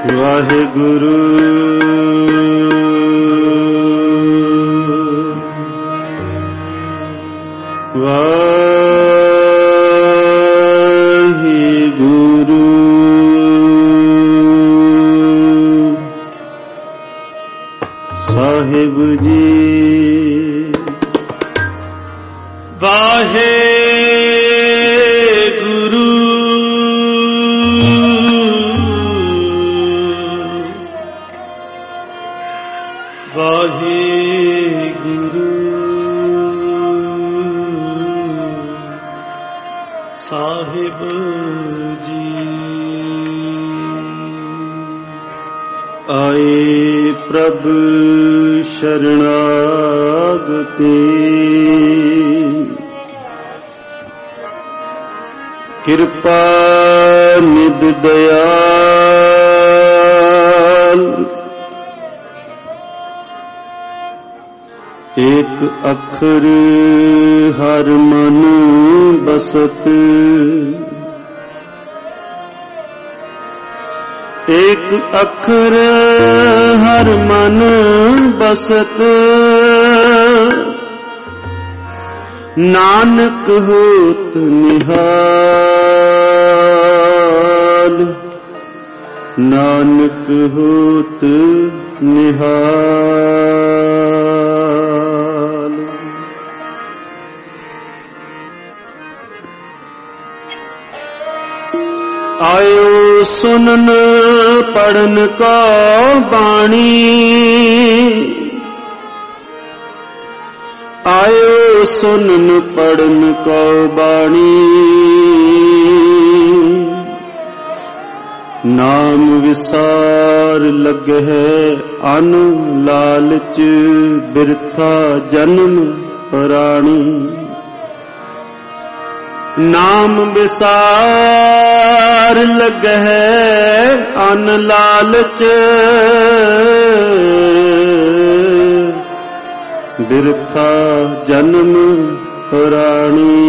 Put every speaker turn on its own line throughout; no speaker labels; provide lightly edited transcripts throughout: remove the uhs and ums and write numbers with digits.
ਵਾਹਿਗੁਰੂ ਵਾਹਿਗੁਰੂ ਸਾਹਿਬ ਜੀ ਵਾਹਿਗੁਰੂ ਵਾਹਿਗੁਰੂ ਸਾਹਿਬ ਜੀ ਆਏ ਪ੍ਰਭ ਸ਼ਰਨਾਗਤੇ ਕਿਰਪਾ ਨਿਧ ਦਇਆਲ ਏਕ ਅੱਖਰ ਹਰ ਮਨ ਬਸਤ ਏਕ ਅੱਖਰ ਹਰ ਮਨ ਬਸਤ ਨਾਨਕ ਹੋਤ ਨਿਹਾਲ ਨਾਨਕ ਹੋਤ ਨਿਹਾਲ। ਆਇਓ ਸੁਨਨ ਪੜਨ ਕੋ ਬਾਣੀ ਆਇਓ ਸੁਨਨ ਪੜਨ ਕੋ ਬਾਣੀ ਨਾਮ ਵਿਸਾਰ ਲੱਗਹਿ ਅਨ ਲਾਲਚ ਬਿਰਥਾ ਜਨਮ ਪ੍ਰਾਣੀ ਨਾਮ ਵਿਸਾਰ ਲੱਗਹਿ ਅਨ ਲਾਲਚ ਬਿਰਥਾ ਜਨਮ ਪ੍ਰਾਣੀ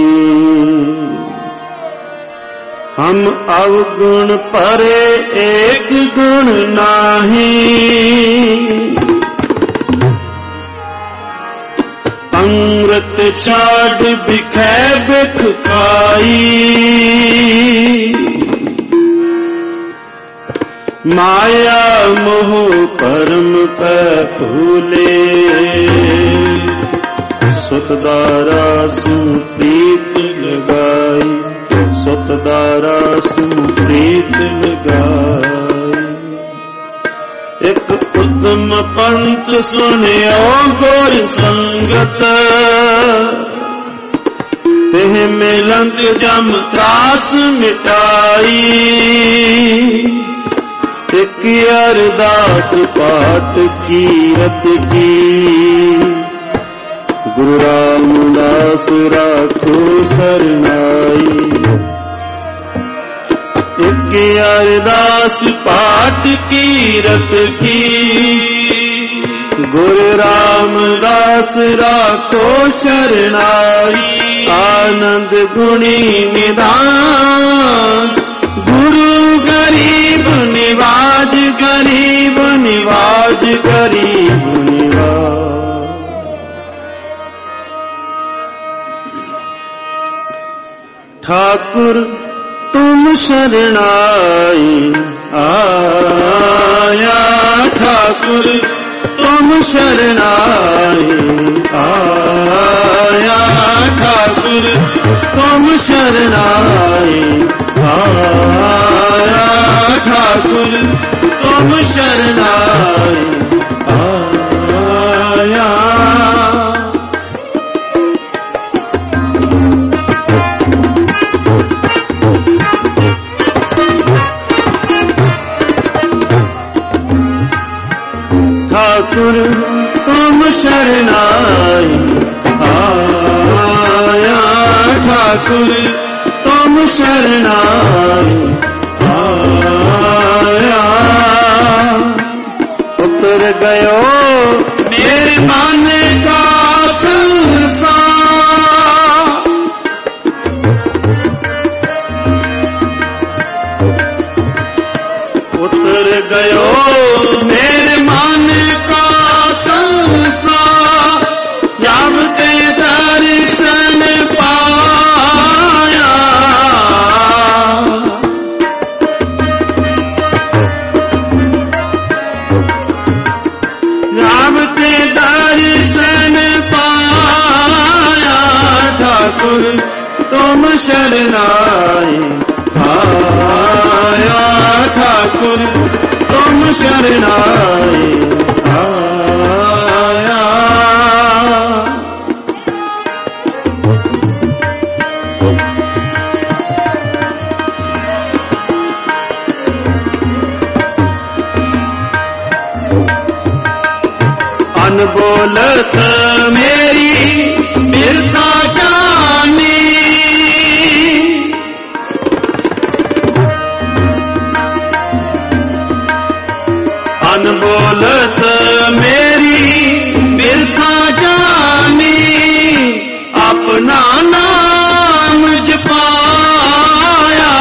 ਹਮ ਅਵਗੁਣ ਪਰੇ ਏਕ ਗੁਣ ਨਾਹੀ ਅੰਮ੍ਰਿਤ ਛਾੜ ਬਿਖੈ ਬਿਖ ਖਾਈ ਮਾਇਆ ਮੋਹ ਪਰਮ ਪੈ ਭੂਲੇ ਸੁਤ ਦਾ ਰਸ ਪ੍ਰੀਤ ਲਗਾਈ ਸੁਤ ਦਾ ਰਸ ਪ੍ਰੀਤ ਲਗਾਈ। ਇੱਕ ਉਤਮ ਪੰਥ ਸੁਣਿਓ ਗੁਰ ਸੰਗਤ ਤਿਹ ਮਿਲੰਗ ਜਮ ਤਰਾਸ ਮਿਟਾਈ ਇੱਕ ਅਰਦਾਸ ਪਾਠ ਕੀਰਤ ਕੀ ਗੁਰੂ ਰਾਮਦਾਸ ਰਾਖੋ ਸਰਨਾਈ ਇੱਕ ਅਰਦਾਸ ਪਾਠ ਕੀਰਤ ਕੀ ਗੁਰੂ ਰਾਮਦਾਸ ਰਾਖੋ ਸਰਨਾਈ ਆਨੰਦ ਗੁਣੀ ਨਿਧਾਨ ਗੁਰੂ ਗਰੀਬ ਨਿਵਾਜ ਗਰੀਬ ਨਿਵਾਜ ਗਰੀਬ ਨਿਵਾਜ। ठाकुर तुम शरणाई आया ठाकुर तुम शरणाई आया ठाकुर तुम शरणाई आया ठाकुर तुम शरणाई आया। ठाकुर तुम शरणाई आया ठाकुर तुम शरणाई आया। उतर गयो मेरे मन का संसार उतर गयो तुम शरण आए। आया ठाकुर तुम शरण आए। आया अनबोलत मेरी बिरथा जानी। अनबोलत मेरी बिरथा जानी। अपना नाम जपाया।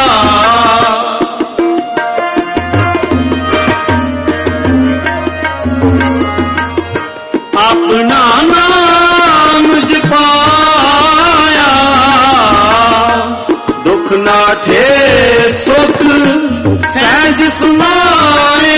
अपना नाम जपाया। दुख नाठे सुख सहज समाए।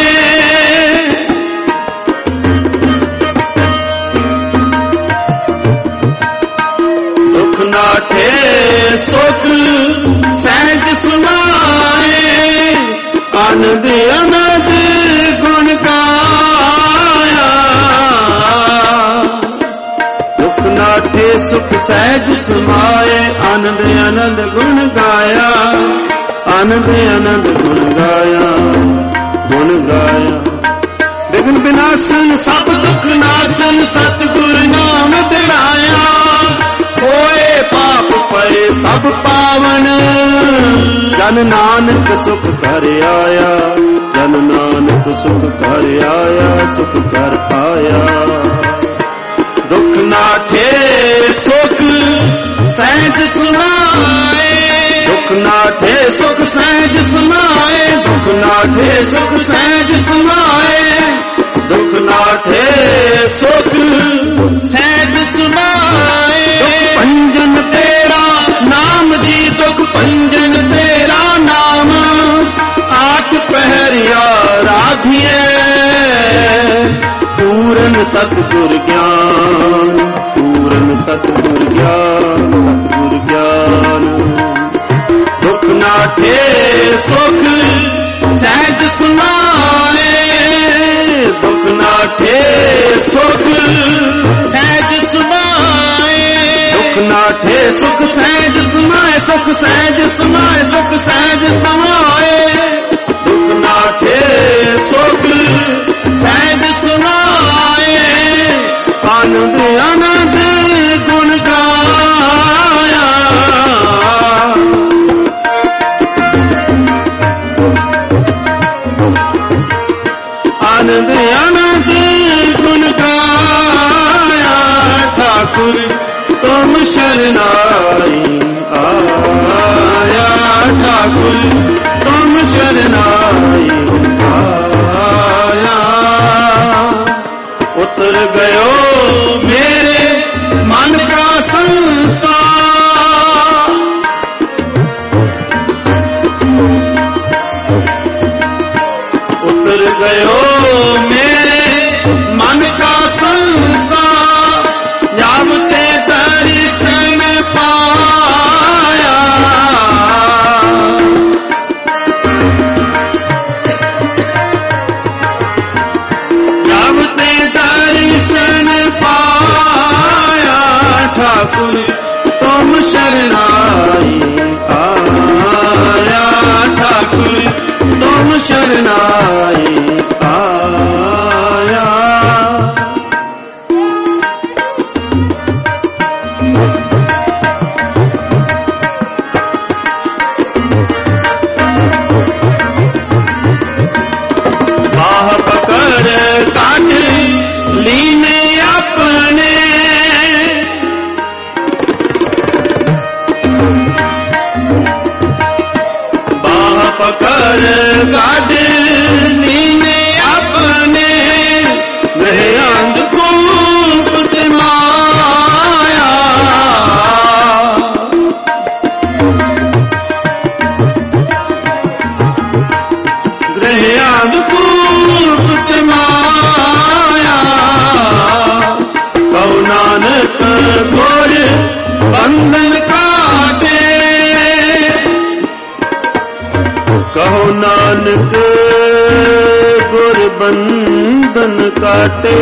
दुख नाठे सुख सहज समाए। आनंद आनंद गुण गाया। दुख नाठे सुख सहज समाए। आनंद आनंद गुण गाया। आनंद आनंद गुण गाया। गुण गाया। विघ्न विनाशन सब दुख नाशन सतगुर नाम दिलाया। होए पाप पए सब पावन। जन नानक सुख कर आया। जन नानक सुख कर आया। सुख कर आया। दुख नाठे सुख सहज समाए। दुख नाठे सुख सहज समाए। दुख नाठे सुख सहज समाए। दुख नाठे सुख सहज समाए। दुख भंजन तेरा नाम जी। दुख भंजन तेरा नाम। आठ पहरिया राधिए। पूरन सतगुर ज्ञान। पूरन सतगुर ज्ञान। सतगुर ज्ञान। दुख नाठे सुख सहज समाए। दुख नाठे सुख सहज समाए। दुख नाठे सुख सहज समाए। सुख सहज समाए। सुख सहज समाए। दुख नाठे सुख सहज समाए। आनंद आनंद गुण गाया। आनंद आनंद गुण गाया। ठाकुर तुम शरण आए। आया ठाकुर तुम शरण आए। आया उतर गयो मेरे मन का संसार। उतर गयो मेरे मन का संसार। जब ते दर्शन पाया। जब ते दर्शन पाया। ठाकुर तुम शरण आए। आया ठाकुर तुम शरण आए। आया बाह पकड़ काट लीने अपने। काटे,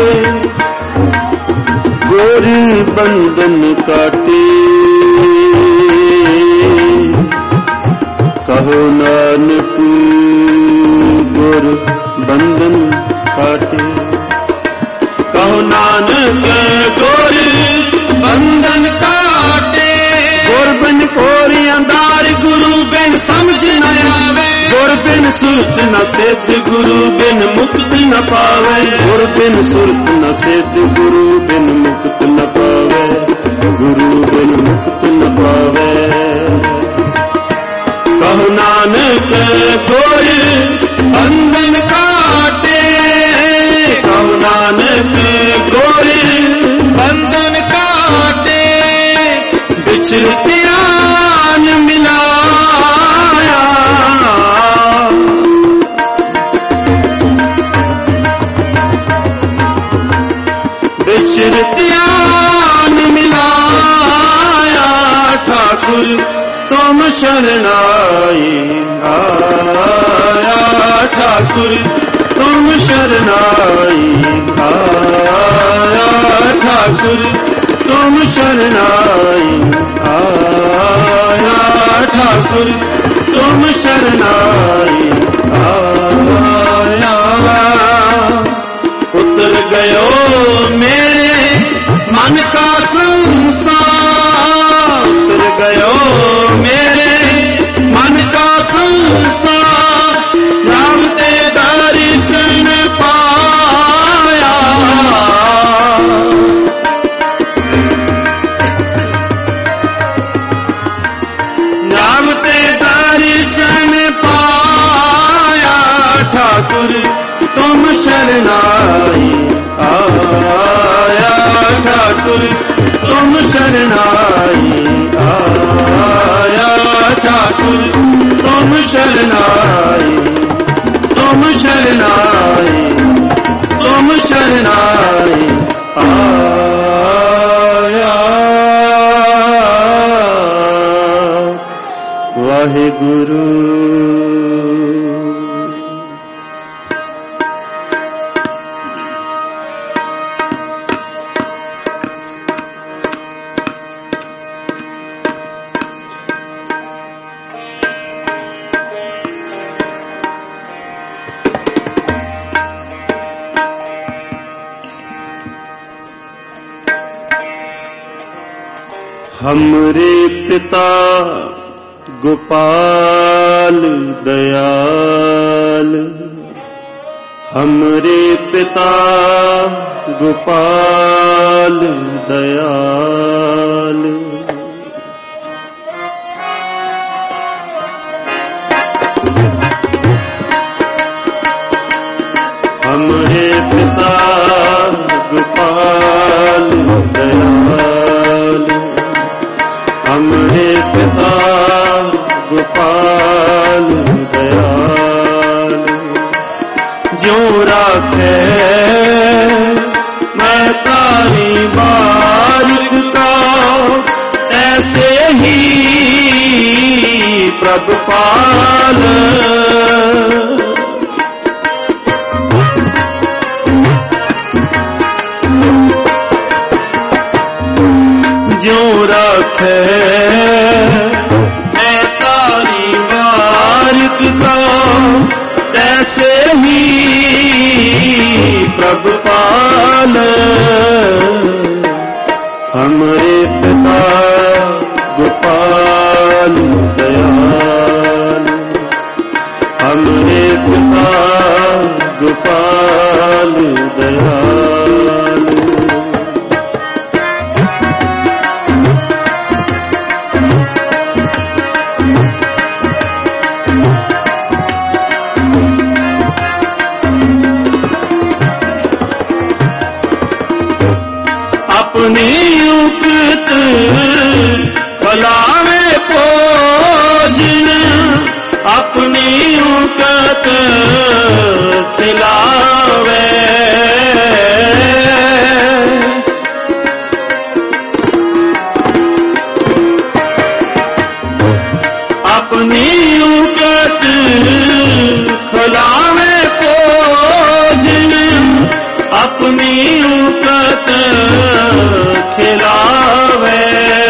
गोर बंधन काटे। कहो नानक गोर बंधन काटे, कहो नानक गोर बंधन काटे। गोर बिन कोरी अंधार, गुरु बिन समझ न आवे। गुर बिन सुरत न सिद्ध, गुरु बिन मुक्त न पावे। गुर बिन सुरत न सिद्ध, गुरु बिन मुक्त न पावे। गुरु बिन मुक्त न पावे। कहो नानक गोर बंधन काटे, कहो नानक गोर बंधन काटे। बिछड़ते आन मिलाया, बिछड़ते आन मिलाया। ठाकुर तुम शरणाई आया, ठाकुर तुम शरणाई आया। ठाकुर तुम शरणाई आया, ठाकुर तुम शरणाई आया। उतर गयो मेरे मन का संसार, उतर गयो मेरे मन का संसार। नाम ते दर्शन पाया, नाम ते दर्शन पाया। ठाकुर तुम शरणाई आया, ठाकुर तुम शरणाई आया। ठाकुर तुम शरणाई, तुम शरणाई, तुम शरणाई आया। वाहिगुरु। हमरे पिता गोपाल दयाल, हमरे पिता गोपाल दयाल। हमरे पिता गोपाल दयाल, हमरे पिता गोपाल दयाल। ज्यों राखे मैं तारी बारिक का, ऐसे ही प्रभु पाल। ज्यों रखे मैं तारी बारिक का, ऐसे ही प्रभु पाल। हमरे पिता गोपाल दयाल, हमरे पिता गोपाल दयाल। अपनी उक्त फलावे भोजन, अपनी उक्त खिलावे। अपनी उक्त खिलावे भोजन, अपनी उकत खिलावे,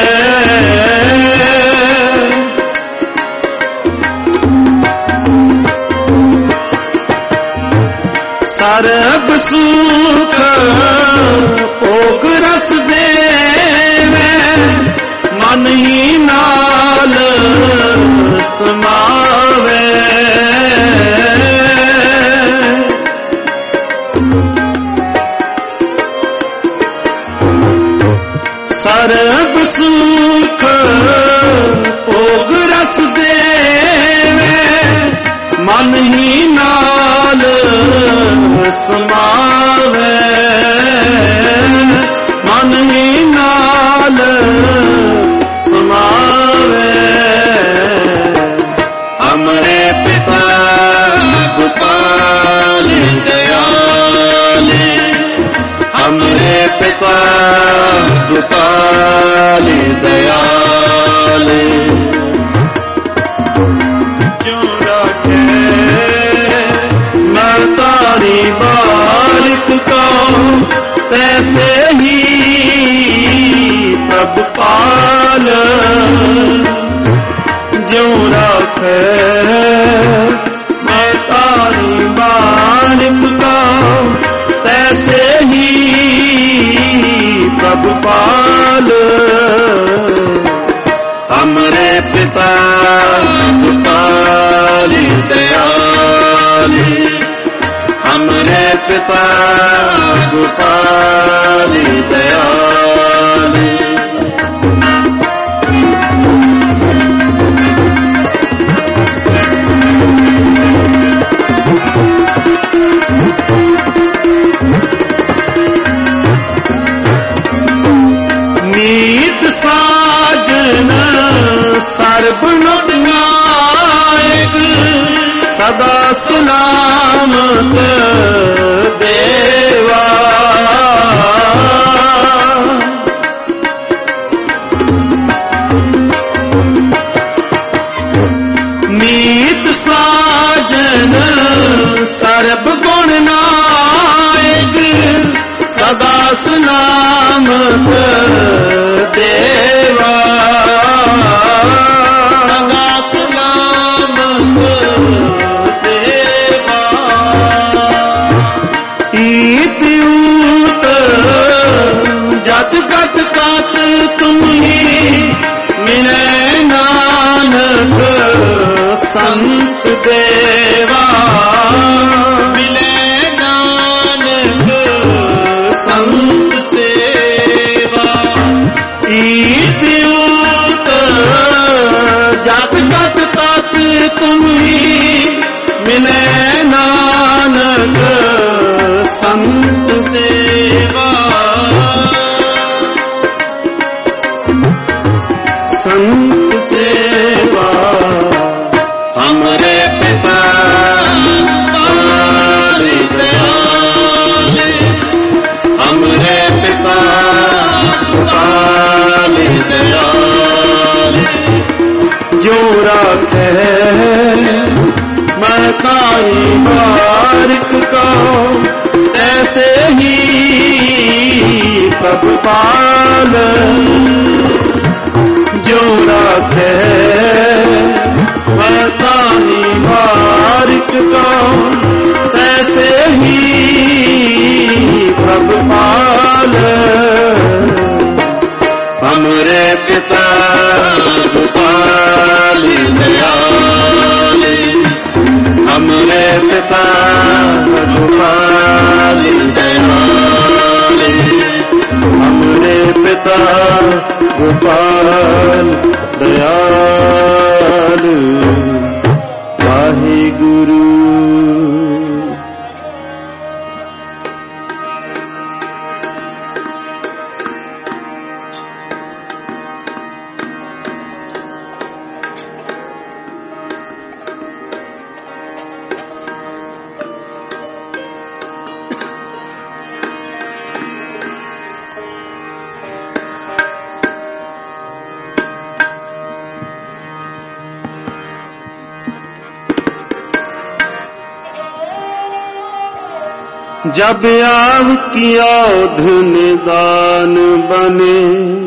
सरब सुख भोग रस देवे, मन ही नाल समावे। सरब सुख भोग रस देवे, मन ही नाल समावे, मन ही नाल समावे। हमरे पिता गोपाल दयाल, हमरे पिता गोपाल दयाल, जो रखे तारी बारिक को तैसे ही प्रभु पाल, जो रखे मैं तारी बारिक को तैसे ही प्रभु पाल। हमरे पिता गोपाल दयाल, हमरे पिता गोपाल दयाल, नीत साजन सर्वनायक, सदा सलामत देवा। नीत साजन सर्व गुण नायक, सदा सलामत देवा, सदा सलामत देवा। ईत ऊत जत कट कत तुम्ही मिले नानक संत देवा, मिले नानक संत देवा। ईत ऊत जत कट कत तुम्ही मिले नानक संत सेवा, संत सेवा। हमरे पिता गोपाल दयाल, हमरे पिता गोपाल दयाल, जो रखे मैं ताई बारिक को ऐसे ही प्रभु पाल, जो रखे मैं ताई बारिक को ऐसे ही प्रभु पाल। हमरे पिता गोपाल दयाल, हमरे पिता गोपाल दयाल, हमरे पिता गोपाल दयाल। वाहिगुरु। जब आव किया धन दान बने,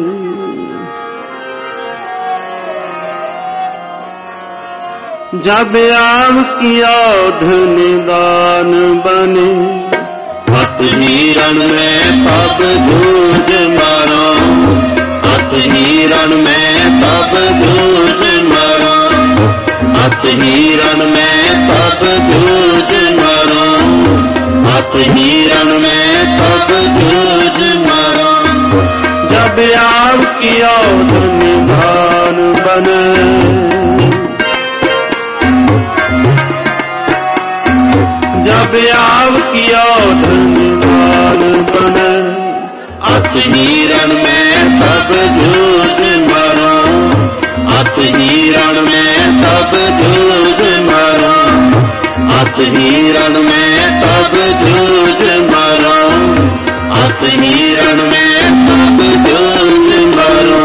जब आव किया धन दान बने,
अत हिरण में तब जूझ मरो, अत हिरण में तब जूझ मरो, अत हिरण में तब जूझ मरो, अत हिरण में तब जूझ मरो।
जब आव किया धन दान बने, जब आव किया धन दान बने,
अत हिरण में तब जूझ मरो, अत हिरण में तब जूझ मरो, अत हिरण में तब जूझ मरो, अत हिरण में तब जूझ मरो।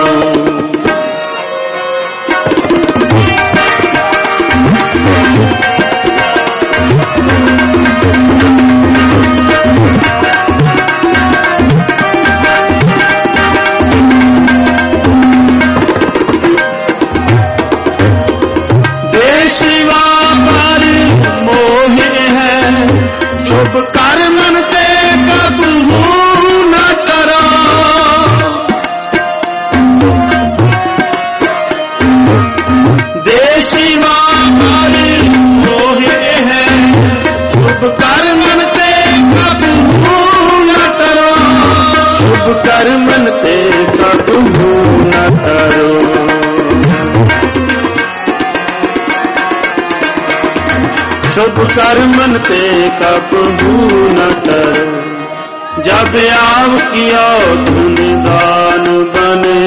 कर्मन ते कबहू न करो, देशी पर मोहे है, शुभ कर्मन ते कबहू न करो, शुभ कर्मन ते कबहू न करो। शुभ कर्मन ते कबहू न करो, जब आव किया धन दान बने,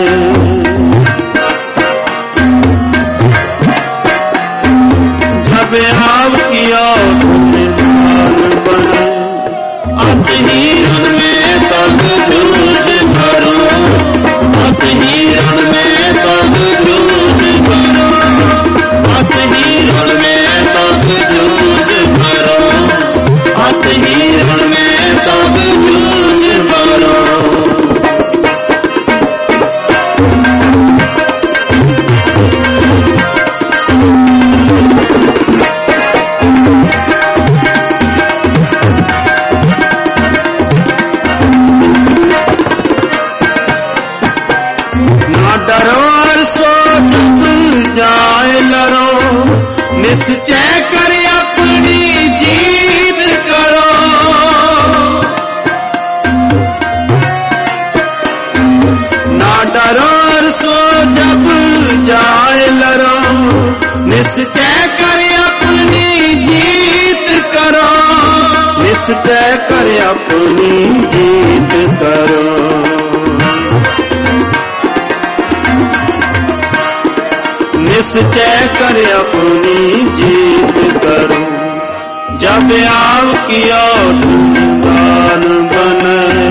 जब आव किया धन दान बने,
अत हिरण में तब जूझ मरो, अत हिरण में तब जूझ मरो, अत हिरण में तब जूझ मरो, अत हिरण में तब जूझ मरो।
ना डरो और सोच जाए लरो, निश्चय कर अपनी जीत करो। ना डरो और सो जब जाए लरो, निश्चय कर अपनी जीत करो, निश्चय कर अपनी जीत करो। निश्चय कर अपनी जीत करो, जब आव किया धन दान बने,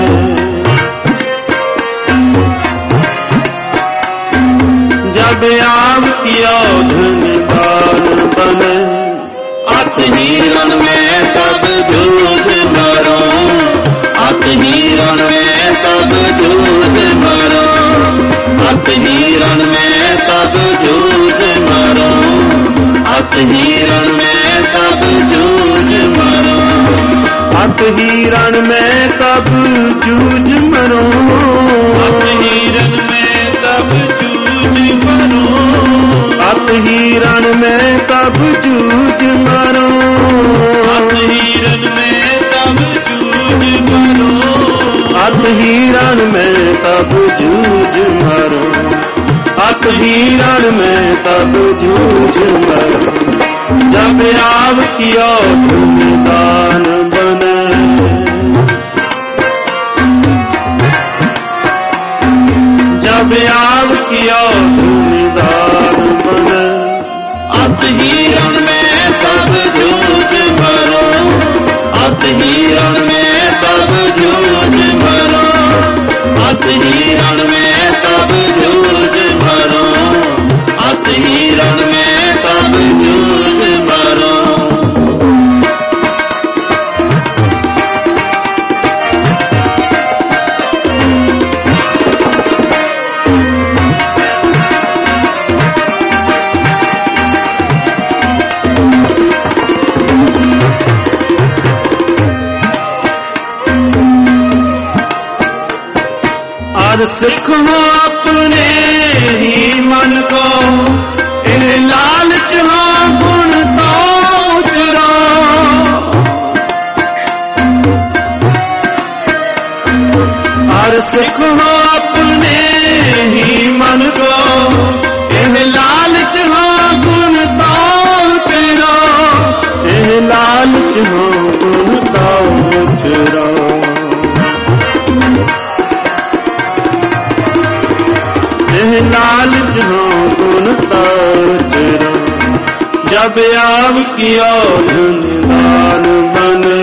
जब आव किया धन दान बने,
अत हिरण में तब जूझ मरो, अत हिरण में तब जूझ मरो, अत हिरण में तब जूझ मरो, अत हिरण में तब जूझ मरो,
अत हिरण में तब जूझ मरो,
अत हिरण में तब जूझ मरो,
अत हिरण में तब जूझ मरो,
अत हिरण में तब जूझ मरो,
अत हिरण में तब जूझ मरो, अत हिरण में तब जूझ मरो। जब आव किया धन दान बने, जब आव किया धन दान बने,
अत हिरण में तब जूझ मरो, अत हिरण में तब जूझ मरो, अत हिरण में तब जूझ मरो, अत हिरण में तब जूझ मरो।
और सिख हो अपने ही मन को, इन लालच हो गुण तो उचरो। और सिख हो अपने ही मन को, इन लालच हो गुण तो उचरो। इन लालच हो गुण तो उचरो। लालच हो गुण तारो। जब आव किया धनदान बने,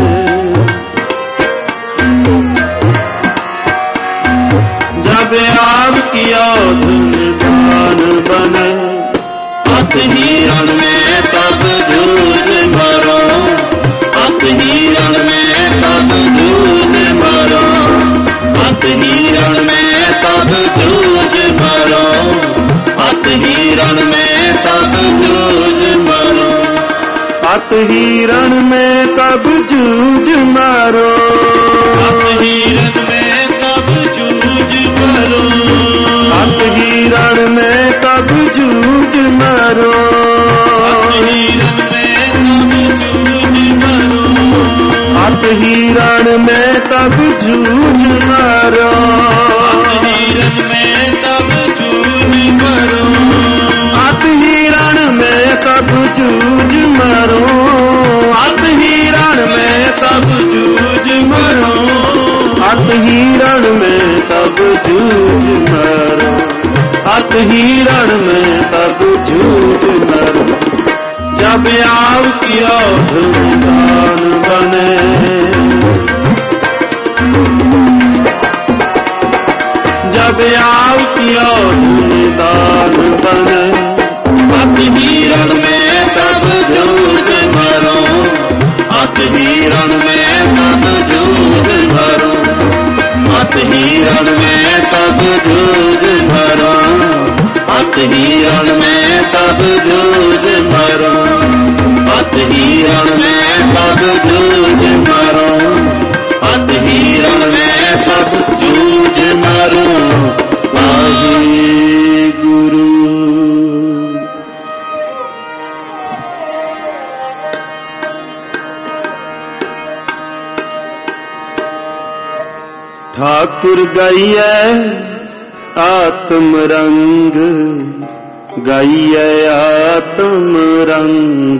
जब आव किया धनदान बने। अत हिरण में तब जूझ मरो, अत हिरण में तब जूझ मरो। अत हिरण में तब जूझ मरो, अत हिरण में तब जूझ मरो। अत हिरण में तब जूझ मरो, अत हिरण में तब जूझ मरो। अत हिरण में तब जूझ मरो, अत हिरण में तब जूझ मरो। अत हिरण में तब जूझ मरो, अत हिरण में तब जूझ मरो। अत हिरण में तब जूझ मरो, अत हिरण में तब जूझ मरो। अत हिरण में तब जूझ मरो, अत हिरण में तब जूझ मरो। जब आव किया धनदान बने, जब आव किया धनदान बने। अत हिरण में तब जूझ मरो, अत हिरण में तब जूझ मरो। अत हिरण में तब जूझ मरो, अत हिरण में तब जूझ मरो। अत हिरण में तब जूझ मरो, अत हिरण में तब जूझ मरो। वाहे गुरु। ठाकुर गाइए आत्म रंग, गाइए आत्म रंग।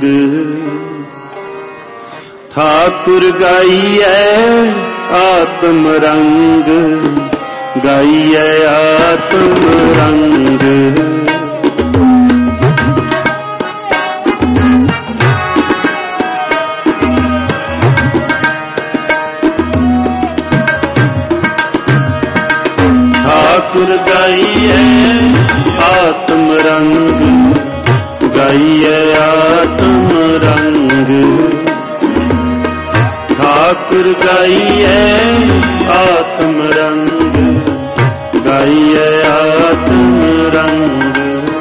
ठाकुर गाइए आत्म रंग, गाइए आत्म रंग। ठाकुर गाइए आत्म रंग, गाइए आत्म रंग। ठाकुर गाइए आत्म रंग, गाइए आत्म रंग।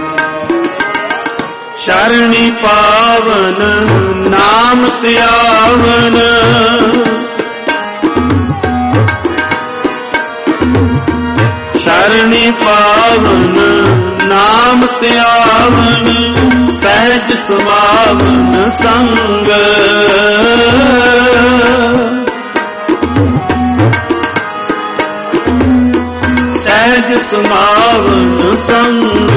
शरणी पावन नाम त्यावन, शरणी पावन नाम त्यावन। सहज सुमावन संग, सहज सुमावन संग।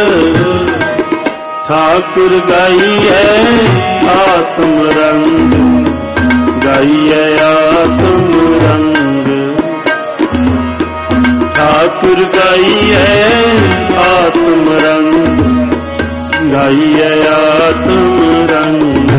ठाकुर गाइए आत्म रंग, गाइए आत्म रंग। ठाकुर गाइए आत्म रंग, गाइए आत्म रंग।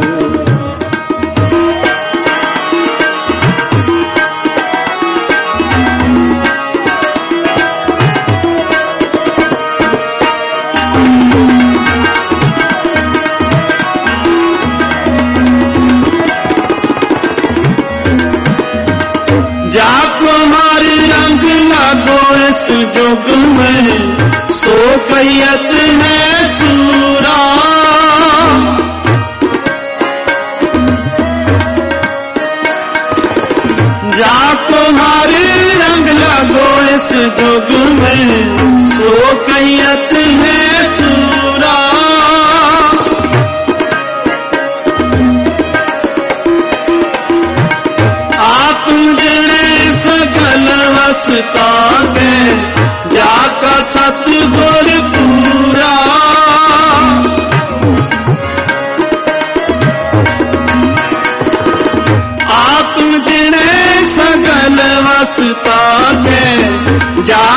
जाको हमारे रंग लागो इस जुग में, सो कैयत है सूरा। जाको हमारे रंग लागो इस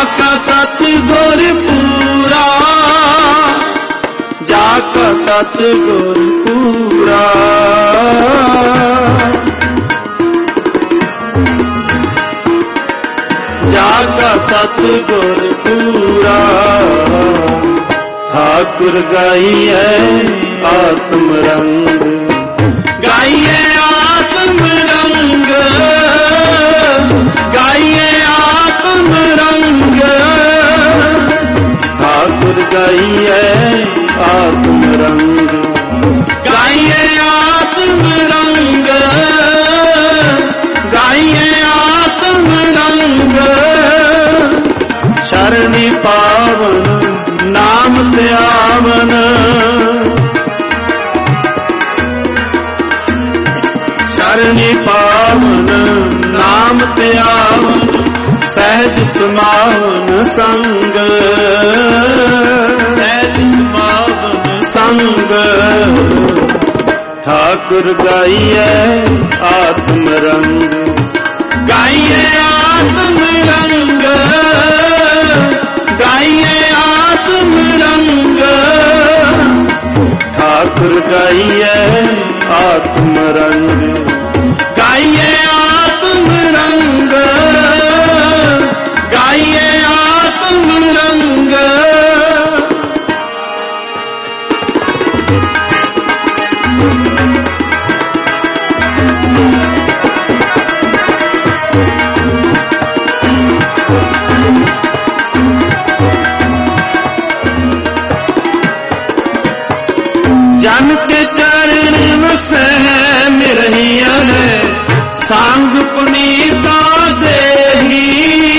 जाका सतगुर पूरा, जाका सतगुर पूरा। जाका सतगुर पूरा, ठाकुर गाइए आत्म रंग, गाइए आत्म रंग, गाइए आत्म रंग। ठाकुर गाइए आत्म रंग, गाइए आत्म रंग, गाइए आत्म रंग। शरणि पावन नाम त्यावन, शरणि पावन नाम त्यावन। सहज समावन संग, सहज समावन संग। ठाकुर गाइए आत्म रंग, गाइए आत्म रंग, गाइए आत्म रंग। ठाकुर गाइए आत्म रंग, गाइए आत्म रंग, गाइए आत्म रंग। जन के चरण बसै मिरहिया है, सांग पुनीता देही।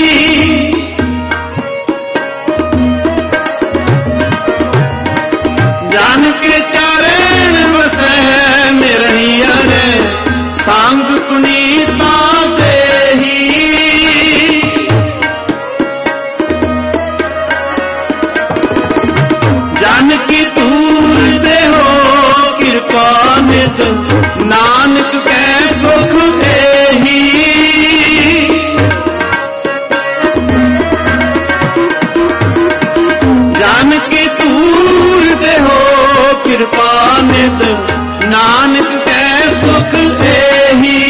जन के चरण बसै मिरहिया है, सांग पुनीता देही। जन की दूर दे कृपा नित, नानक कै सुख एही। जन की दूर दे हो कृपा नित, नानक कै सुख एही,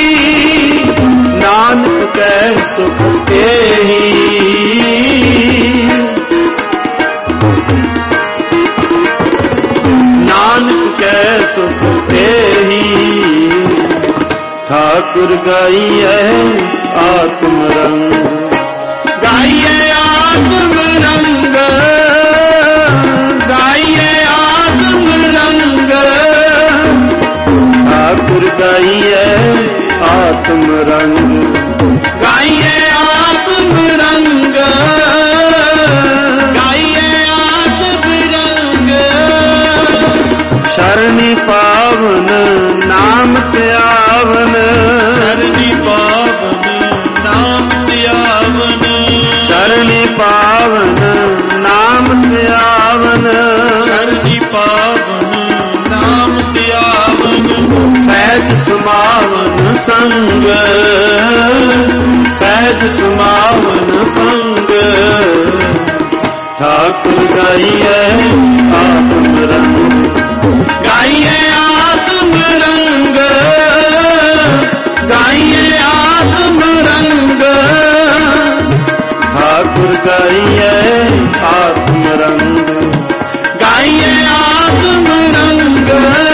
नानक कै सुख एही। नानक कै सुख एही। ठाकुर गाइए आत्म रंग, गाइए आत्म रंग, गाइए आत्म रंग। ठाकुर गाइए आत्म रंग, गाइए आत्म रंग, गाइए आत्म रंग। शरणि पावन नाम त्यावन, शरणि पावन नाम त्यावन। शरणि पावन नाम त्यावन, शरणि पावन नाम त्यावन। सहज समावन संग, सहज समावन संग। ठाकुर गाइए आत्म रंग, गाइए आत्म रंग, गाइए आत्म रंग। ठाकुर गाइए आत्म रंग, गाइए आत्म रंग,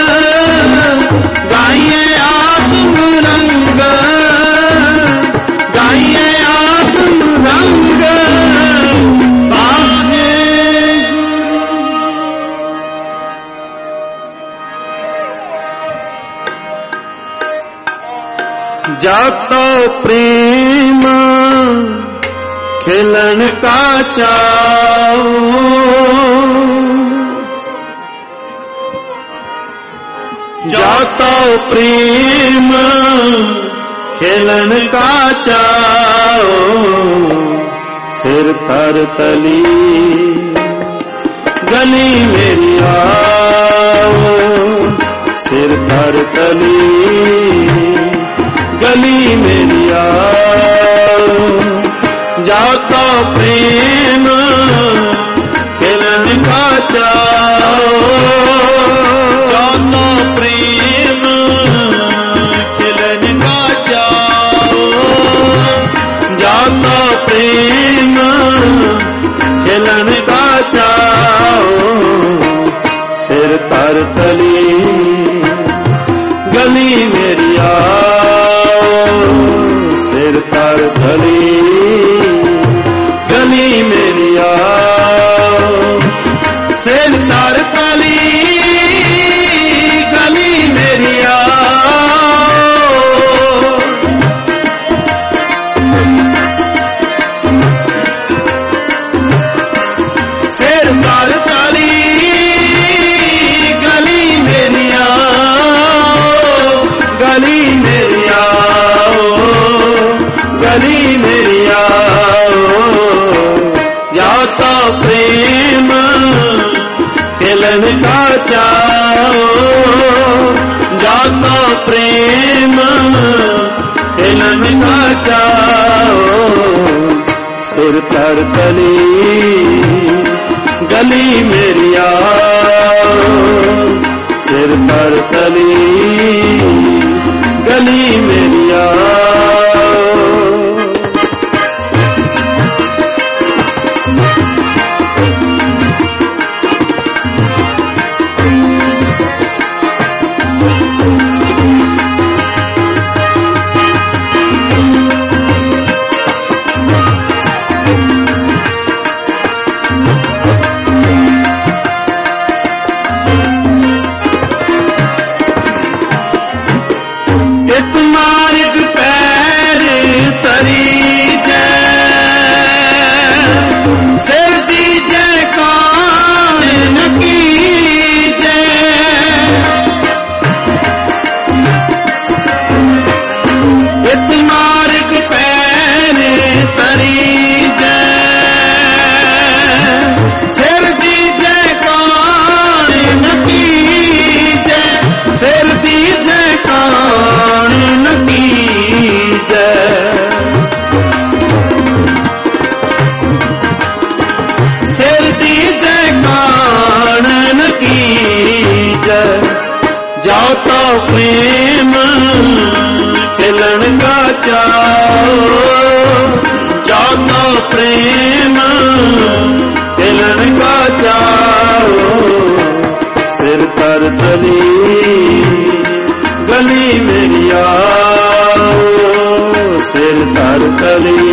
गाइए आत्म रंग, गाइए आत्म रंग। जातो प्रेम खिलन का चाओ, जातो प्रेम खिलन का चाओ। सिर तर तली गली मेरी आओ, सिर तर तली गली मेरी आओ। जाता प्रेम खिलन का चाओ, जाता प्रेम खिलन का चाओ, जाता प्रेम खिलन का चाओ। सिर तर तली गली मेरी आओ, सिर तर तली गली मेरी आओ, सिर तर तली गली मेरी आओ। सिर तर तली गली मेरी आओ, गली मेरी आओ, गली मेरी आओ। जाता प्रेम खिलन का चाओ, जाता प्रेम खिलन का चाओ। सिर तर तली गली मेरी आओ, सिर तर तली गली मेरी आओ। मार्ग पैर तरी जय, सिर दी जय कान की जय। इत मार्ग पैर तरी जय, सिर दी जय कान की जय, सिर दी जय कान सिर दी जय कानन की जय। जाता प्रेम खिलन का चाओ, जाता प्रेम खिलन का चाओ। सिर तर तली गली मेरी आओ, सिर तर तली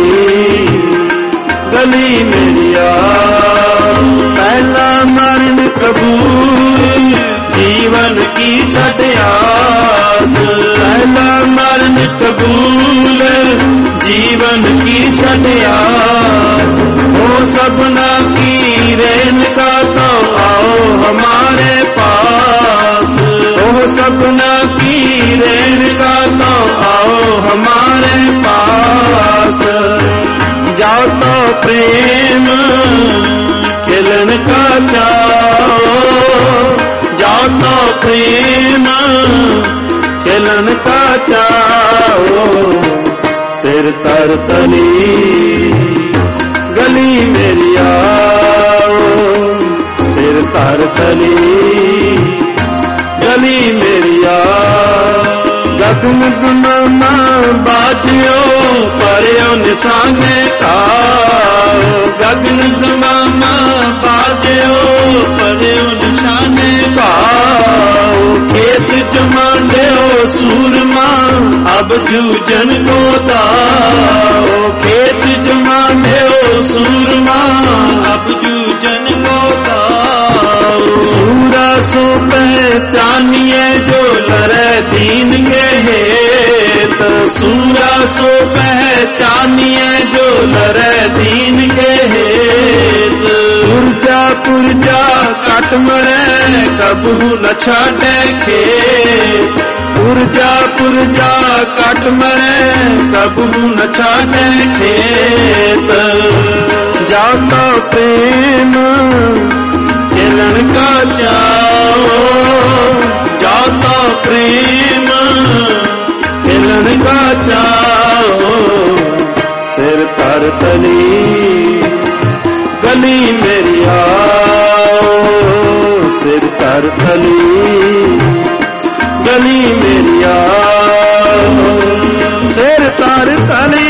गली मेरी आओ। पहला मरण कबूल जीवन की छठ आस, पहला मरण कबूल जीवन की छठ आस। हो सपना की रेन का तो आओ हमारे पास, हो सपना की रेन का तो आओ हमारे पास। जाता प्रेम खिलन का चाओ, जाता प्रेम खिलन का चाओ। सिर तर तली गली मेरी आओ, सिर तर तली गली मेरी आओ। गगन गुनमा बाजियो पर्यो निशाने का, गगन गुनमा बाजियो पर्यो निशाने का। खेत जमांडे सूरमा अब जूझन को दाओ, खेत जमांडे सूरमा अब जूझन को दाओ। सूरा सो पहचानिए जो लरे दीन के हेत, सूरा सो पहचानिए जो लरे दीन के हेत। पुरजा पुरजा काट मरे कबहू न छाटे खेत, पुरजा पुरजा काट मरे कबहू न छाटे खेत। जाता प्रेम खिलन का चाओ, जाता प्रेम खिलन का चाओ। सिर तर तली गली मेरी आओ सिर तर तली गली मेरी आओ सिर तर तली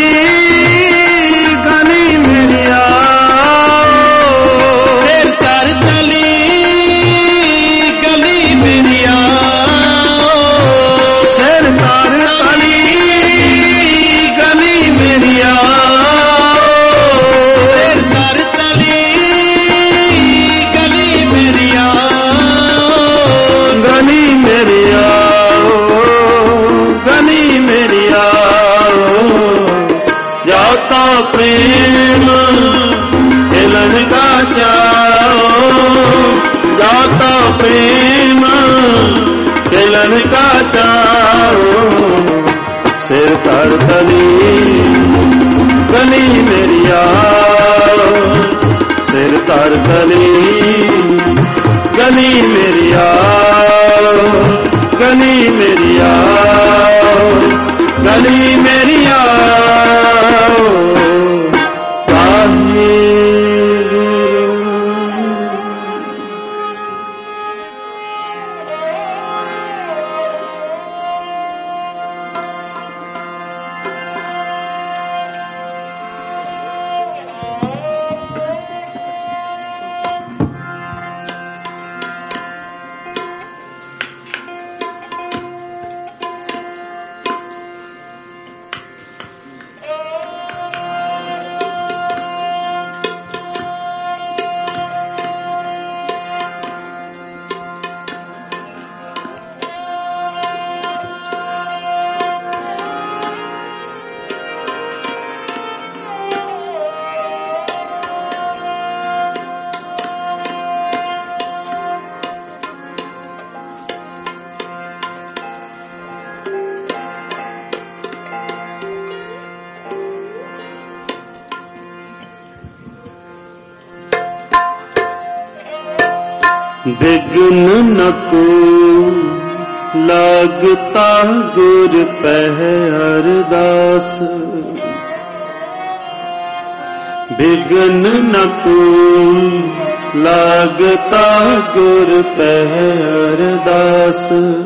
गली मेरी आओ सिर तर तली गली मेरी आओ सिर तर तली गली मेरी आओ सिर तर तली गली मेरी आओ गली मेरी आओ गली मेरी आओ जाता प्रेम खिलन का चाओ जाता प्रेम खिलन का चाओ सिर तर तली गली मेरी आओ सिर तर तली गली मेरी आओ गली मेरी आओ गली मेरी आओ विघ्न न को लगता गुर पह अरदास विघ्न न को लगता गुर पह अरदास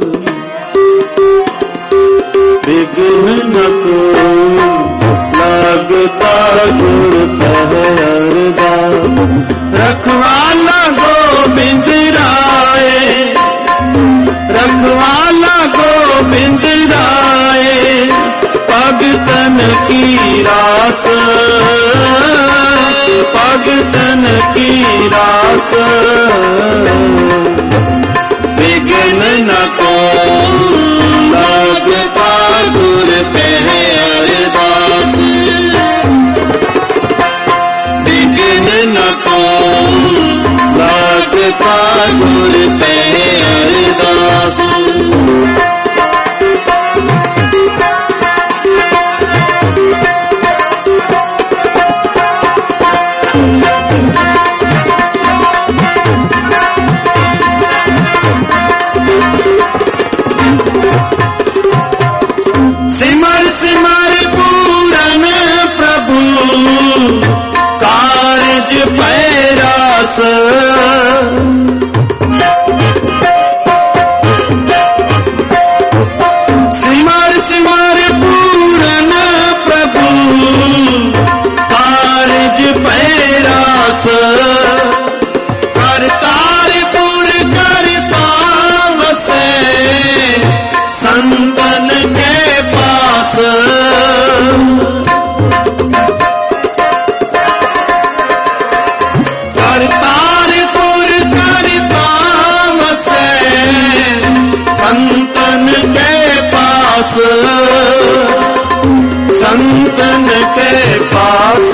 विघ्न न को लगता गुर पह अरदास रखवाला गोबिंद राय रखवाला गोबिंद राय भगतन की रास भगतन की रास विघ्न न को लगता गुर पह अरदास विघ्न न को लगता गुर पह अरदास सिमर सिमर पूरन प्रभु कारज पैरास सिमर सिमर पूरन प्रभु कारज पैरास करतारपुर करता वसे संतन के पास करतारपुर करता वसे संतन के पास संतन के पास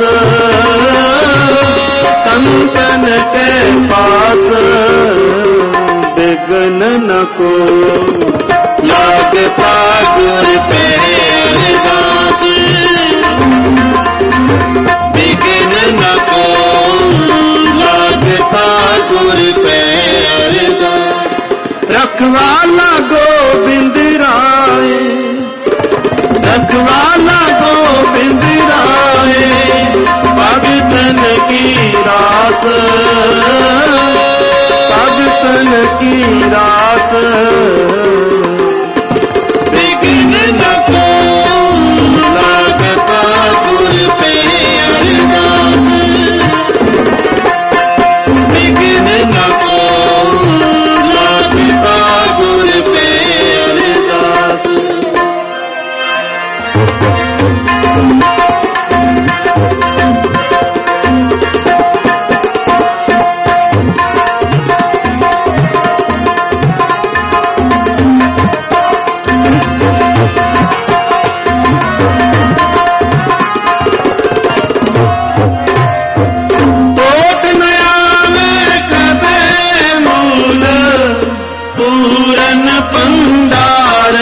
संतन के पास विघ्न न को लगता गुर पह अरदास विघ्न न को लगता गुर पह अरदास रखवाला गोबिंद राय रखवाला गोबिंद राय
रास, भगतन की रास।
बिघ्न न को लागता गुर पे अरदास, बिघ्न न को लागता गुर पे अरदास। पूरन पंडार,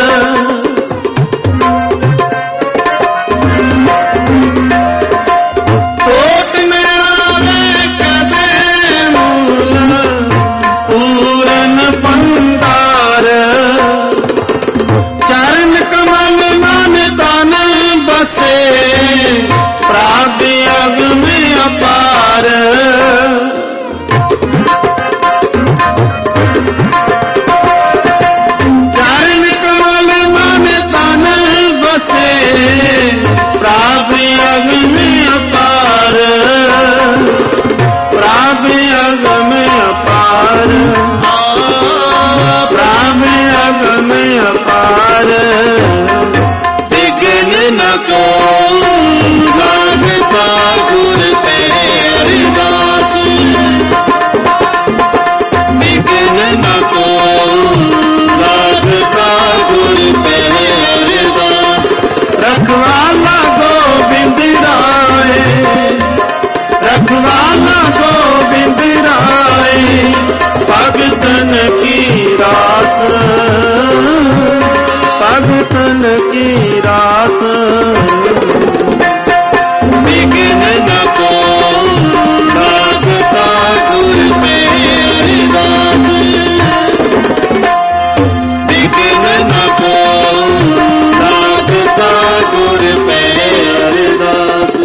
कोट में आवे कदे मूल पूरन पंडार। चरण कमल मन तन बसे, प्राप्ति अग में अपार। प्राप्ति अग में अपार, प्राप्ति अग में अपार, प्राप्ति अग में अपार। बिघ्न न को लागता गुर पे अरदास, बिघ्न न को लागता गुर पे अरदास। रखवाला गोविंद राय, रखवाला गोविंद राय, भगतन की रास, भगतन की रास। बिघ्न न को लागता गुर पे अरदास, बिघ्न न को लागता गुर पे अरदास।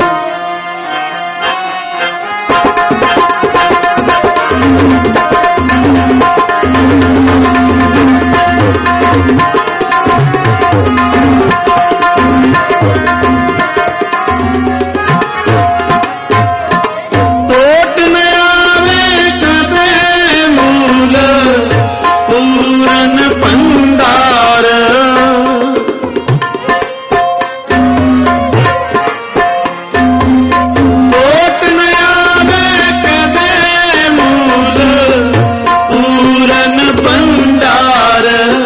तोट न आवे कदे मूल पूरन पंडार। तोट न आवे कदे मूल पूरन पंडार।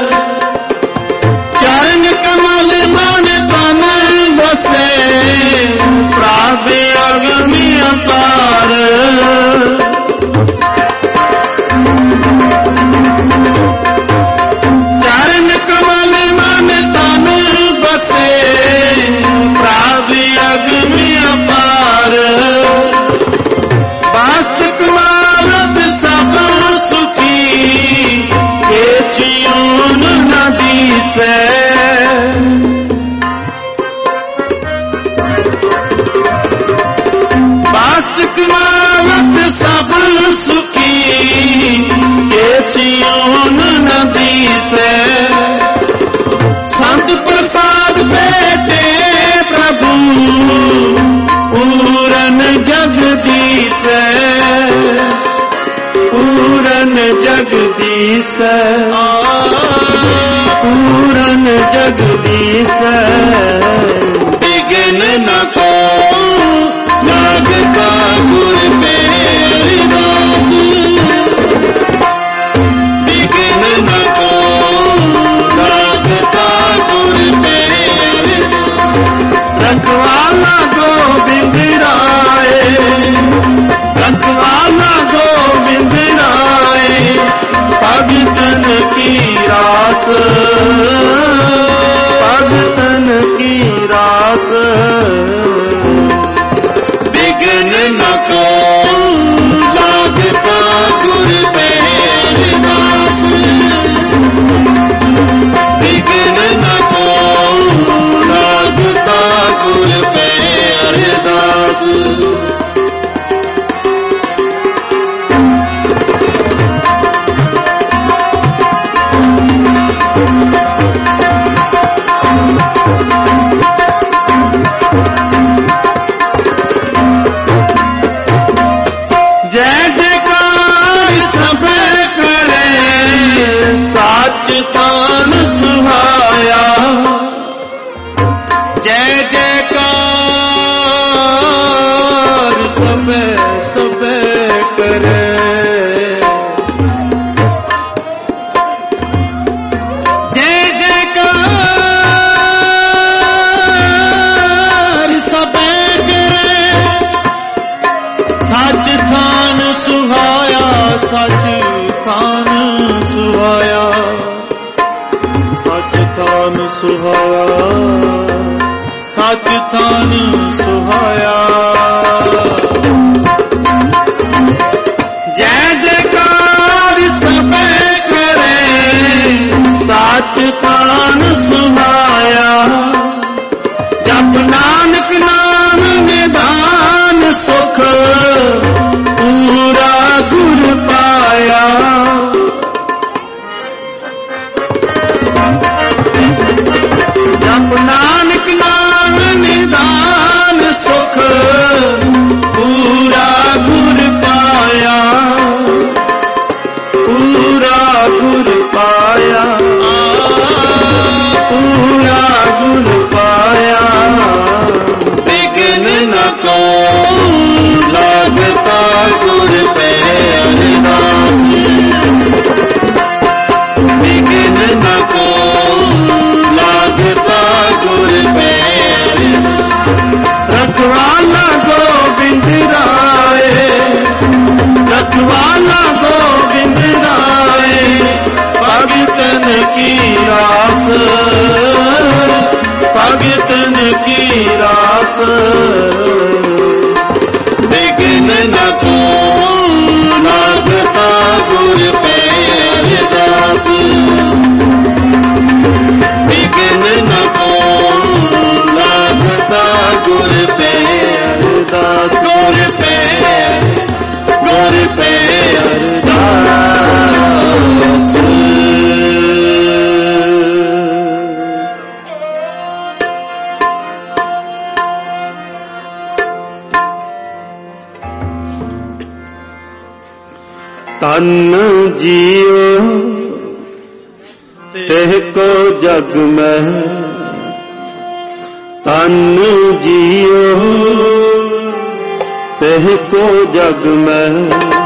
चरण कमल मन तन बसे, प्राप्ति अग में अपार। चरण कमल मन तन बसे, प्राप्ति अग में अपार। वास्तविक मारत सब सुखी, के जीवन नदी से। वास्तविक मारत सब सुखी, के जीवन नदी से। संत प्रसाद बेटे प्रभु, पूरन जगदीश, पूरन जगदीश, पूरन जगदीश। बिघ्न न को लागता गुर पे अरदास, बिघ्न न को लागता गुर पे अरदास। रखवाला गोविंद राय, रखवाला गोविंद राय, भगतन की रास, भगतन की रास। सफे सफे करे। जय जयकार सफे करे, सच थान सुहाया, सच थान सुहाया, सच थान सुहाया, सच थान सुहाया। जय जयकार सफे करे, सच थान सुहाया। जप नानक नाम निधान, सुख पूरा गुर पाया। जप नानक नाम निधान, सुख पूरा गुर पाया, पूरा गुर पाया, पूरा गुर पाया। विघ्न न को लागता गुर पे अरदास, विघ्न न को लागता गुर पे। रखवाला गोविंद राय, रखवाला गोविंद राय, भगतन की रास, भगतन की रास। विघ्न न को लागता गुर पे अरदास, विघ्न न को लागता गुर पे अरदास, गुर पे अरदास। तन जियो तेह को जग में, तन जियो तेह को जग में।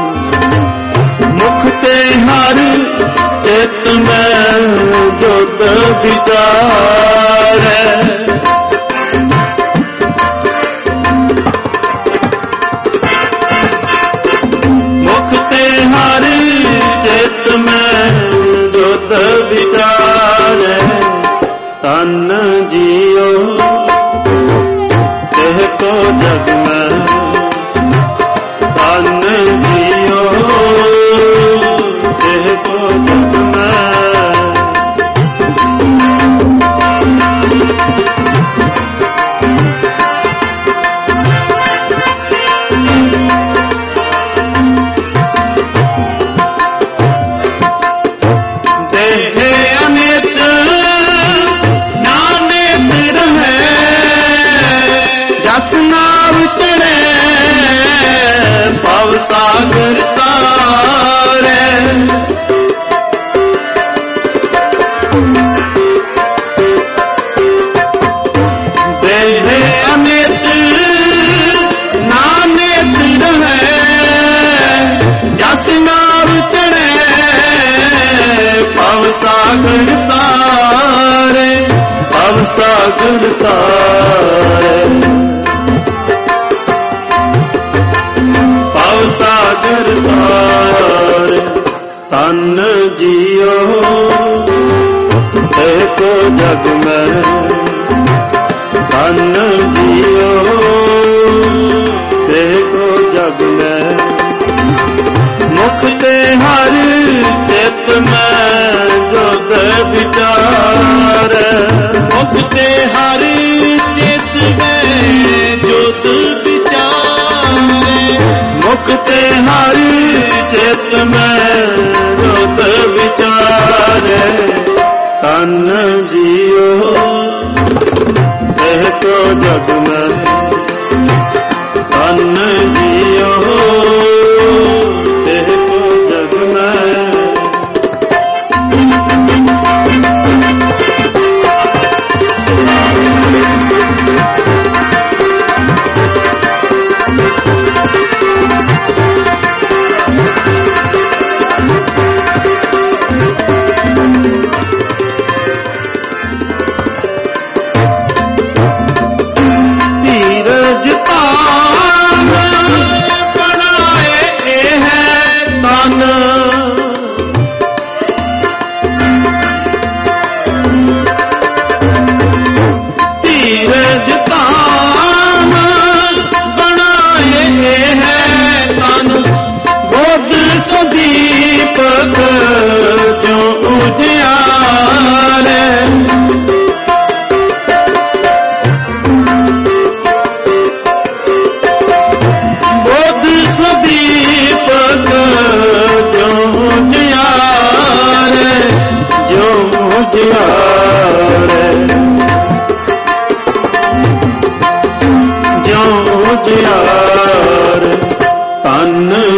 मुख ते हर चित में जोत विचार है। मुख ते हर चित में जोत विचार है। तन जियो तेह को जग में, तन जियो तेह को जग में। देहे अनित नानित रहे, जस नाव चढ़े भव सागर तारे। देहे अनित नानित रहे, जस नाव चढ़े भव सागर तारे, भव सागर तारे, भव सागर तारे। तन जियो देखो जग में, तन जियो देखो जग में। मुख ते हर चित में जोत विचार, मुख ते हर चित में जोत विचार। मुख ते हर चित में जोत विचार। तन जियो देखो जग में, तन जियो देखो जग में।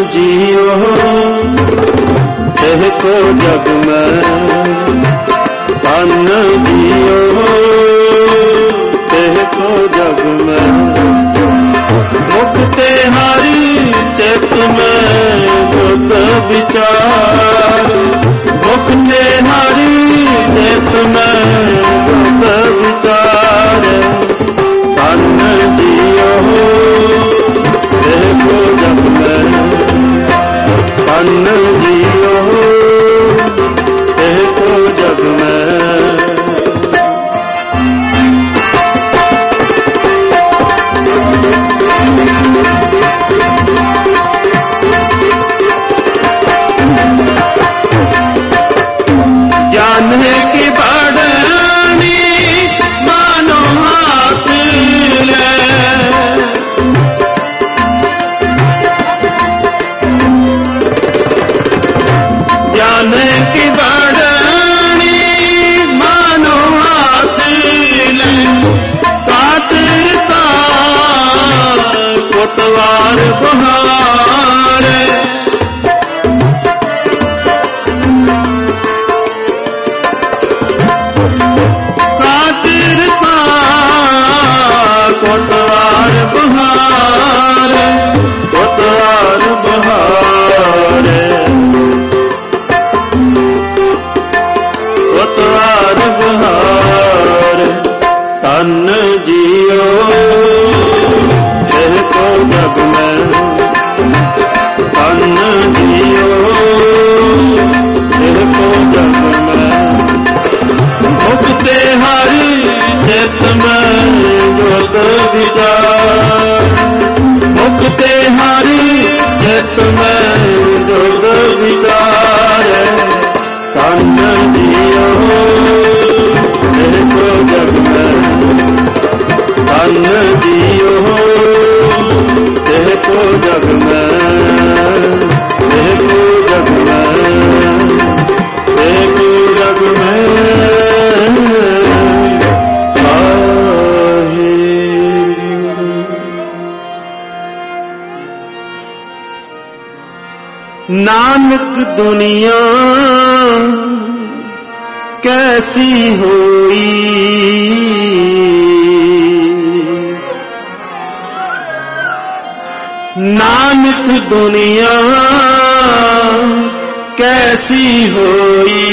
जियो तेह को जग में, तन जियो तेह को जग में। मुख ते हरि चित में बुध विचार, मुख ते हरि चित में बुध विचार। तन जियो तेह को जग में, तन जियो तेह को जग में। ज्ञान की बढ़नी मानो हासिल, ज्ञान की बढ़नी मानो हासिल। कातिरता कोतवार बहार, कातिरता कोतवार बहार, कोतवार बहार, कोतवार बहार। तन जियो तेह को जग में, तन जियो तेह को जग में। मुख ते हरि चित में बुध विचार, मुख ते हरि चित में बुध विचार। तन जियो तेह को जग में, तन जियो तेह को जग में, तेह को जग में, तेह को जग में। नानक दुनिया कैसी होई, नानक दुनिया कैसी होई।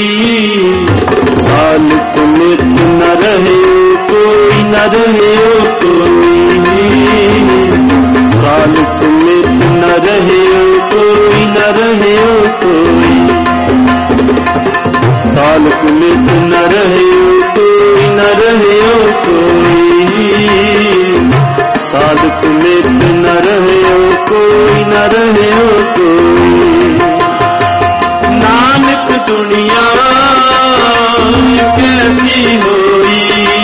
साल कुमित न रहे कोई, न रहे कोई, साल कुमित न रहे कोई, न रहे कोई, साल कुमित न रहे कोई, न रहे कोई, साल कुमित न रहे कोई, न रहे कोई। नानक दुनिया कैसी होई,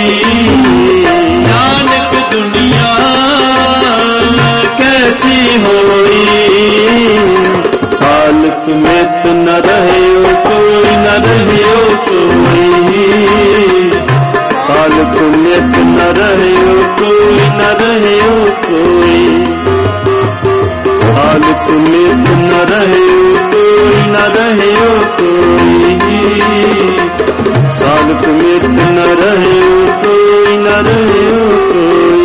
नानक दुनिया कैसी होई। साल कुमित न रहे कोई, न रहे कोई, साल कुमित न रहे कोई, न रहे कोई, साल कुमित न रहे कोई, न रहे कोई, साल कुमित न रहे कोई, न रहे कोई।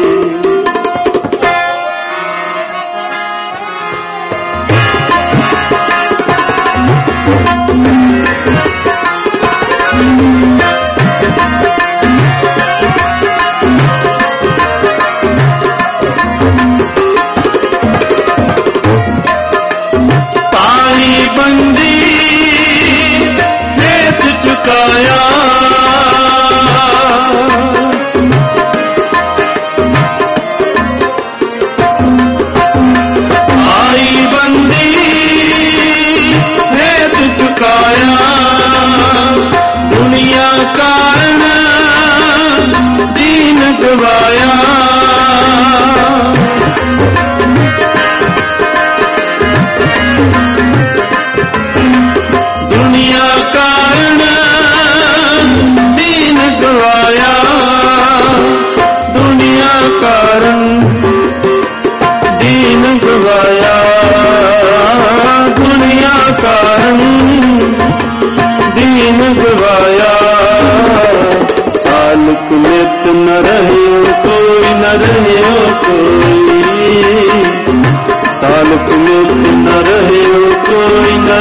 बंदी भेद चुकाया,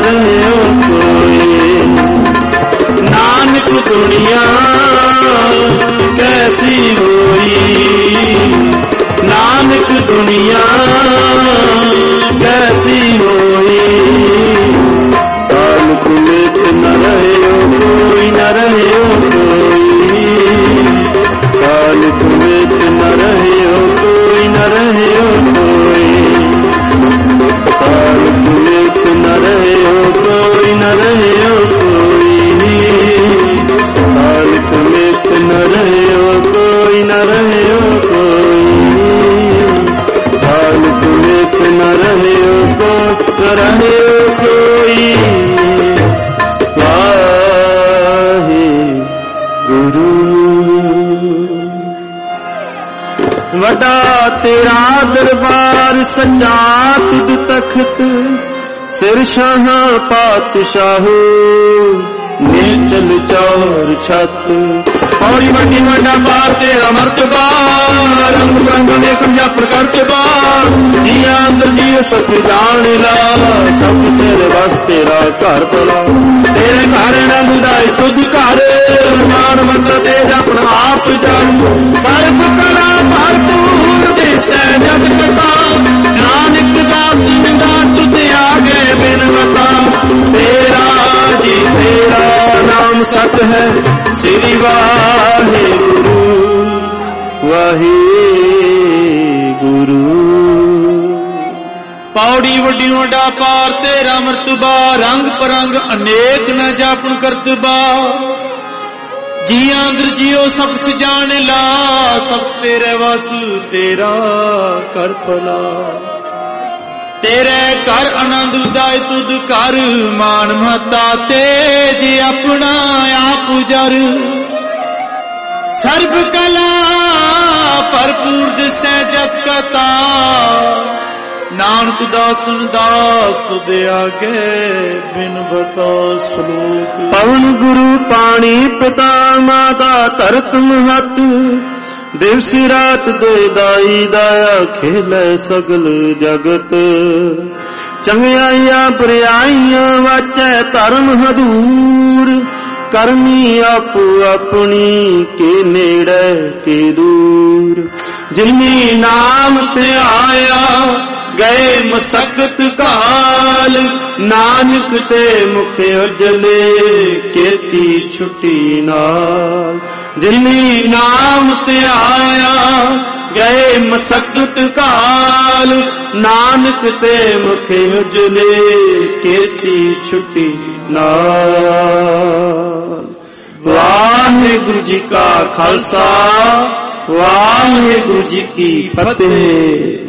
रहियो कोई। नानक दुनिया कैसी होई, नानक दुनिया कैसी होई। सालुक मित न रहियो कोई, न रहियो कोई। सालुक मित न रहियो कोई, न रहियो कोई। सालुक मित न रहियो कोई, न रहियो कोई। सालुक मित न रहियो कोई, न रहियो कोई। सालुक मित न रहियो कोई, न रहियो कोई। वड़ा तेरा दरबार सच्चा तुद तख्त, सिर शाह पातशाहो नीचल चौर छत। पौड़ी वड्डी वड्डा पार तेरा मर्तबा, रंग रंग ने कंजा प्रकार के बार। जिया अंदर जी सत जान ला, सब तेरे बस तेरा घर भला। तेरे घर न दुदाई तुद घर, मान मंत्र तेज अपना आप जान। सर्व कला भरपूर दिसै जग कथा, नानक दास निंदा तुझ आगे बिन बता। तेरा जी तेरा नाम सत है, श्री वाहे गुरु वाहे गुरु। पौड़ी वड्डी वड्डा पार तेरा मर्तबा, रंग परंग अनेक न जापन करतबा। जिया अंदर जियो सब जान ला, सब तेरे वस तेरा कर भला। तेरे घर आनंद उदाय तुद कर, मान महता तेज अपना आप जर। सर्व कला भरपूर दिसै जग कथा, नानक दासन दास तुद आगे बिन बता श्लोक। पवन गुरु पानी पिता माता धरत महत, दिवस रात दे दाई दाया खेलै सगल जगत। चंगियाइया बुराइयां वाचै धर्म हदूर, करनी आपो अपनी के नेड़े के दूर। जिन्नी नाम ते आया गए मसकत काल, नानक ते मुख उजले केती छुट्टी नाल। जिन्नी नाम ते आया गए मसकत काल, नानक ते मुख उजले केती छुट्टी नाल। वाहिगुरु जी का खालसा, वाहिगुरु जी की फतेह।